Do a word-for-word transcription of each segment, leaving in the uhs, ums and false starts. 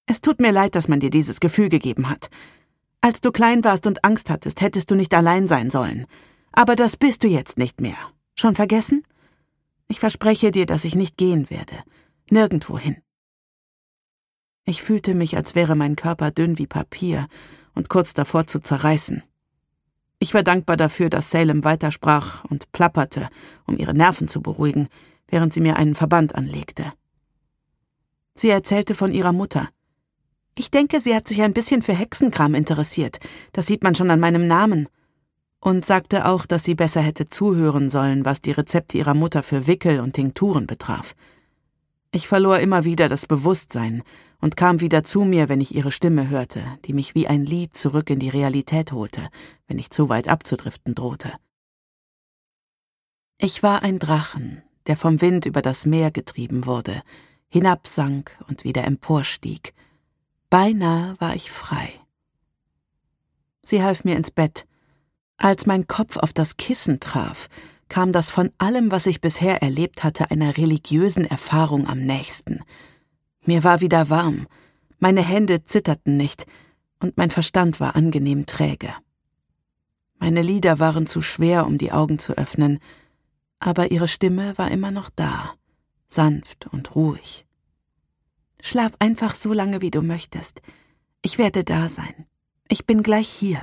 Es tut mir leid, dass man dir dieses Gefühl gegeben hat. Als du klein warst und Angst hattest, hättest du nicht allein sein sollen. Aber das bist du jetzt nicht mehr. Schon vergessen? Ich verspreche dir, dass ich nicht gehen werde. Nirgendwohin. Ich fühlte mich, als wäre mein Körper dünn wie Papier und kurz davor zu zerreißen. Ich war dankbar dafür, dass Salem weitersprach und plapperte, um ihre Nerven zu beruhigen, während sie mir einen Verband anlegte. Sie erzählte von ihrer Mutter. Ich denke, sie hat sich ein bisschen für Hexenkram interessiert. Das sieht man schon an meinem Namen. Und sagte auch, dass sie besser hätte zuhören sollen, was die Rezepte ihrer Mutter für Wickel und Tinkturen betraf. Ich verlor immer wieder das Bewusstsein und kam wieder zu mir, wenn ich ihre Stimme hörte, die mich wie ein Lied zurück in die Realität holte, wenn ich zu weit abzudriften drohte. Ich war ein Drachen, der vom Wind über das Meer getrieben wurde, hinabsank und wieder emporstieg. Beinahe war ich frei. Sie half mir ins Bett. Als mein Kopf auf das Kissen traf, kam das von allem, was ich bisher erlebt hatte, einer religiösen Erfahrung am nächsten. Mir war wieder warm, meine Hände zitterten nicht, und mein Verstand war angenehm träge. Meine Lider waren zu schwer, um die Augen zu öffnen, aber ihre Stimme war immer noch da, sanft und ruhig. Schlaf einfach so lange, wie du möchtest. Ich werde da sein. Ich bin gleich hier.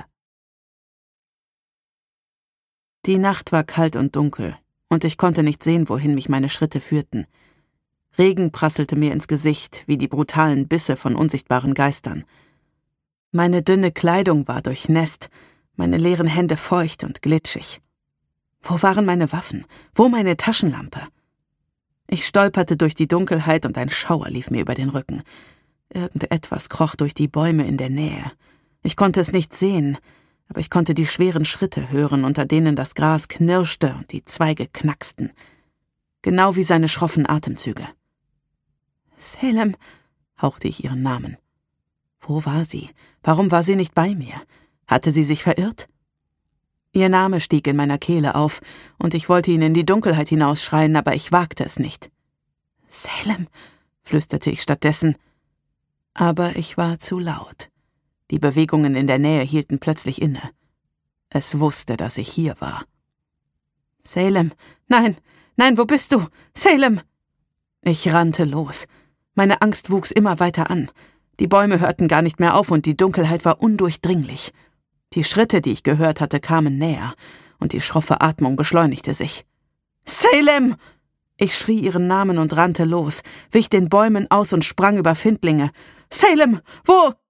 Die Nacht war kalt und dunkel, und ich konnte nicht sehen, wohin mich meine Schritte führten. Regen prasselte mir ins Gesicht, wie die brutalen Bisse von unsichtbaren Geistern. Meine dünne Kleidung war durchnässt, meine leeren Hände feucht und glitschig. Wo waren meine Waffen? Wo meine Taschenlampe? Ich stolperte durch die Dunkelheit und ein Schauer lief mir über den Rücken. Irgendetwas kroch durch die Bäume in der Nähe. Ich konnte es nicht sehen, aber ich konnte die schweren Schritte hören, unter denen das Gras knirschte und die Zweige knacksten. Genau wie seine schroffen Atemzüge. Salem, hauchte ich ihren Namen. Wo war sie? Warum war sie nicht bei mir? Hatte sie sich verirrt? Ihr Name stieg in meiner Kehle auf, und ich wollte ihn in die Dunkelheit hinausschreien, aber ich wagte es nicht. Salem, flüsterte ich stattdessen. Aber ich war zu laut. Die Bewegungen in der Nähe hielten plötzlich inne. Es wusste, dass ich hier war. Salem, nein, nein, wo bist du? Salem! Ich rannte los. Meine Angst wuchs immer weiter an. Die Bäume hörten gar nicht mehr auf und die Dunkelheit war undurchdringlich. Die Schritte, die ich gehört hatte, kamen näher, und die schroffe Atmung beschleunigte sich. Salem! Ich schrie ihren Namen und rannte los, wich den Bäumen aus und sprang über Findlinge. Salem, wo?